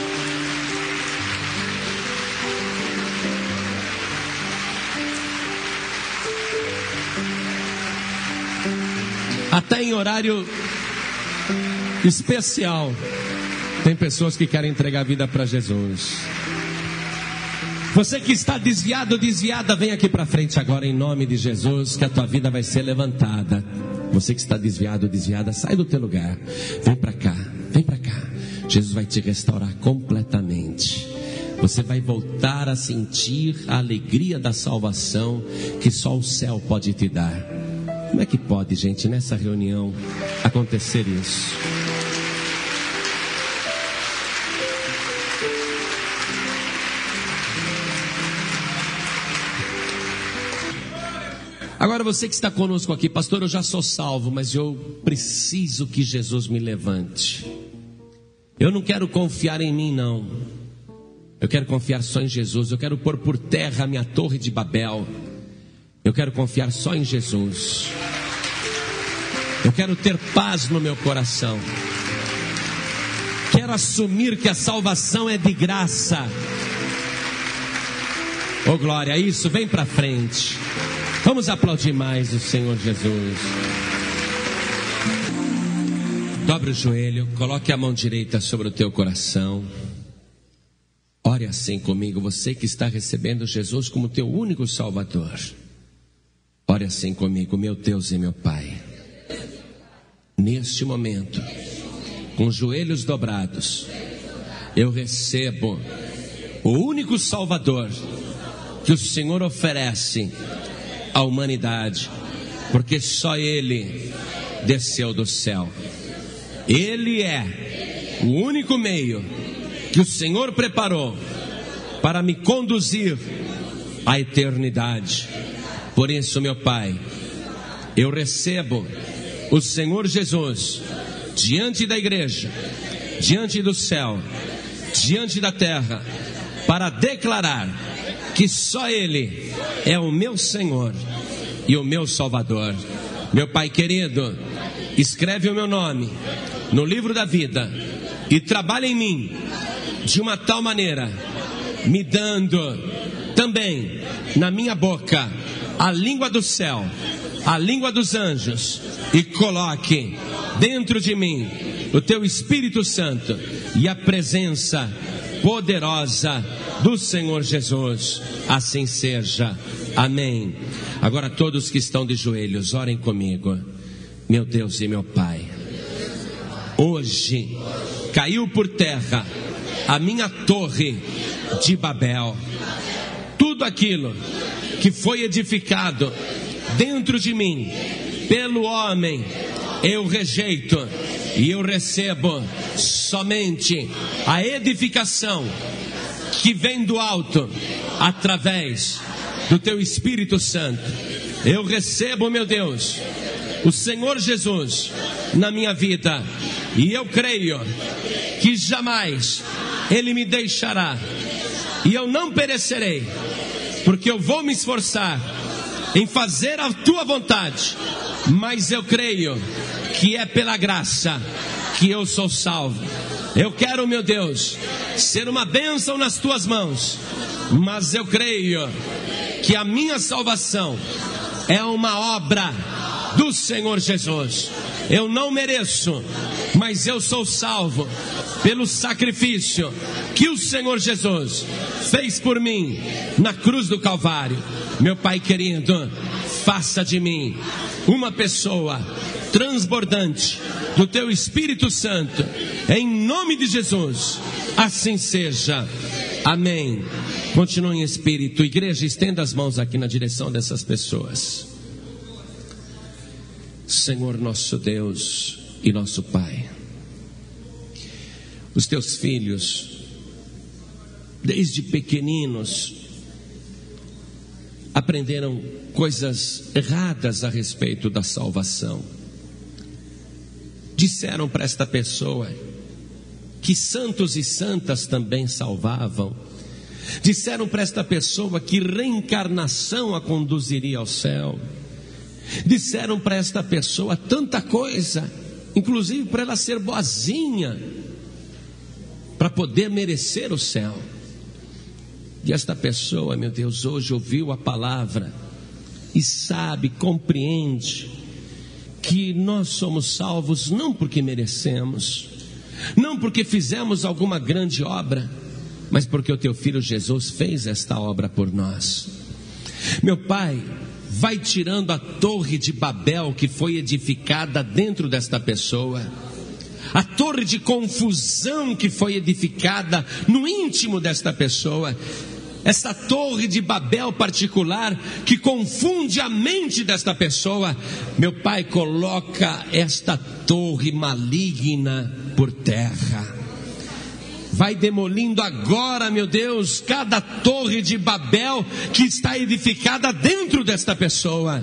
Até em horário especial, tem pessoas que querem entregar a vida para Jesus. Você que está desviado, desviada, vem aqui para frente agora em nome de Jesus, que a tua vida vai ser levantada. Você que está desviado, desviada, sai do teu lugar, vem para cá, vem para cá. Jesus vai te restaurar completamente. Você vai voltar a sentir a alegria da salvação que só o céu pode te dar. Como é que pode, gente, nessa reunião acontecer isso? Agora você que está conosco aqui: pastor, eu já sou salvo, mas eu preciso que Jesus me levante. Eu não quero confiar em mim, não. Eu quero confiar só em Jesus. Eu quero pôr por terra a minha torre de Babel. Eu quero confiar só em Jesus. Eu quero ter paz no meu coração. Quero assumir que a salvação é de graça. Oh glória, isso, vem para frente. Vamos aplaudir mais o Senhor Jesus. Dobre o joelho, coloque a mão direita sobre o teu coração. Ore assim comigo, você que está recebendo Jesus como teu único Salvador. Ore assim comigo: meu Deus e meu Pai, neste momento, com os joelhos dobrados, eu recebo o único Salvador que o Senhor oferece à humanidade, porque só Ele desceu do céu. Ele é o único meio que o Senhor preparou para me conduzir à eternidade. Por isso, meu Pai, eu recebo o Senhor Jesus diante da igreja, diante do céu, diante da terra, para declarar que só Ele é o meu Senhor e o meu Salvador. Meu Pai querido, escreve o meu nome no livro da vida e trabalha em mim de uma tal maneira, me dando também na minha boca a língua do céu, a língua dos anjos, e coloque dentro de mim o teu Espírito Santo e a presença poderosa do Senhor Jesus. Assim seja. Amém. Agora todos que estão de joelhos, orem comigo. Meu Deus e meu Pai, hoje caiu por terra a minha torre de Babel. Tudo aquilo que foi edificado dentro de mim pelo homem, eu rejeito e eu recebo somente a edificação que vem do alto através do teu Espírito Santo. Eu recebo, meu Deus, o Senhor Jesus na minha vida, e eu creio que jamais Ele me deixará, e eu não perecerei, porque eu vou me esforçar em fazer a tua vontade, mas eu creio que é pela graça que eu sou salvo. Eu quero, meu Deus, ser uma bênção nas tuas mãos, mas eu creio que a minha salvação é uma obra do Senhor Jesus. Eu não mereço, mas eu sou salvo pelo sacrifício que o Senhor Jesus fez por mim na cruz do Calvário. Meu Pai querido, faça de mim uma pessoa transbordante do teu Espírito Santo, em nome de Jesus. Assim seja. Amém. Continue em espírito. Igreja, estenda as mãos aqui na direção dessas pessoas. Senhor nosso Deus e nosso Pai, os teus filhos, desde pequeninos, aprenderam coisas erradas a respeito da salvação. Disseram para esta pessoa que santos e santas também salvavam. Disseram para esta pessoa que reencarnação a conduziria ao céu. Disseram para esta pessoa tanta coisa, inclusive para ela ser boazinha, para poder merecer o céu. E esta pessoa, meu Deus, hoje ouviu a palavra e sabe, compreende que nós somos salvos não porque merecemos, não porque fizemos alguma grande obra, mas porque o teu Filho Jesus fez esta obra por nós. Meu Pai, vai tirando a torre de Babel que foi edificada dentro desta pessoa, a torre de confusão que foi edificada no íntimo desta pessoa, essa torre de Babel particular que confunde a mente desta pessoa. Meu Pai, coloca esta torre maligna por terra. Vai demolindo agora, meu Deus, cada torre de Babel que está edificada dentro desta pessoa.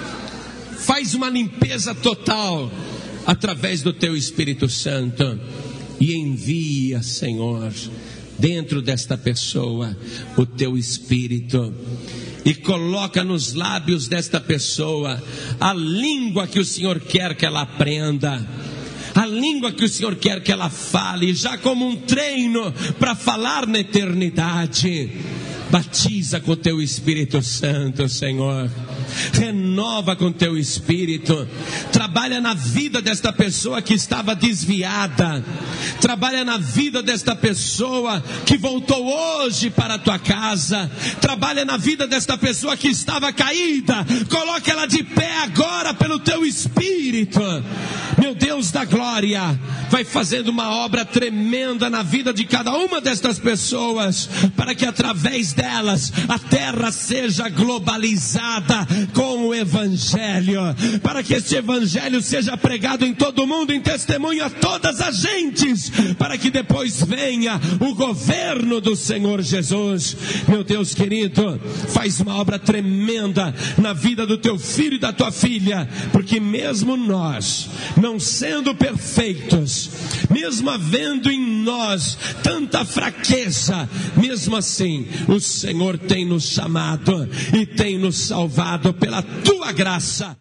Faz uma limpeza total através do teu Espírito Santo e envia, Senhor, dentro desta pessoa o teu Espírito, e coloca nos lábios desta pessoa a língua que o Senhor quer que ela aprenda, a língua que o Senhor quer que ela fale, já como um treino para falar na eternidade. Batiza com teu Espírito Santo, Senhor. Renova com teu Espírito. Trabalha na vida desta pessoa que estava desviada. Trabalha na vida desta pessoa que voltou hoje para a tua casa. Trabalha na vida desta pessoa que estava caída. Coloca ela de pé agora pelo teu Espírito. Meu Deus da glória, vai fazendo uma obra tremenda na vida de cada uma destas pessoas, para que através delas a terra seja globalizada com o Evangelho, para que este Evangelho seja pregado em todo o mundo, em testemunho a todas as gentes, para que depois venha o governo do Senhor Jesus. Meu Deus querido, faz uma obra tremenda na vida do teu filho e da tua filha, porque mesmo nós, não sendo perfeitos, mesmo havendo em nós tanta fraqueza, mesmo assim, o Senhor tem nos chamado e tem nos salvado pela tua graça.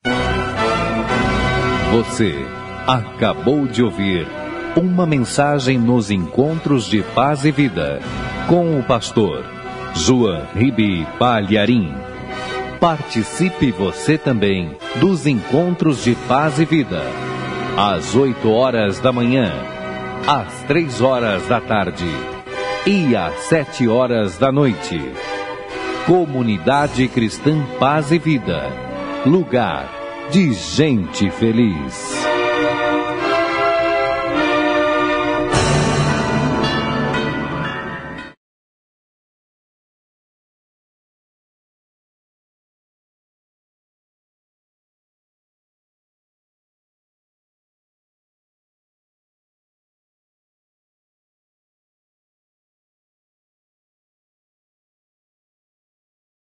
Você acabou de ouvir uma mensagem nos Encontros de Paz e Vida, com o pastor João Ribe Palharim. Participe você também dos Encontros de Paz e Vida, às oito horas da manhã, às três horas da tarde e às sete horas da noite. Comunidade Cristã Paz e Vida, lugar de gente feliz.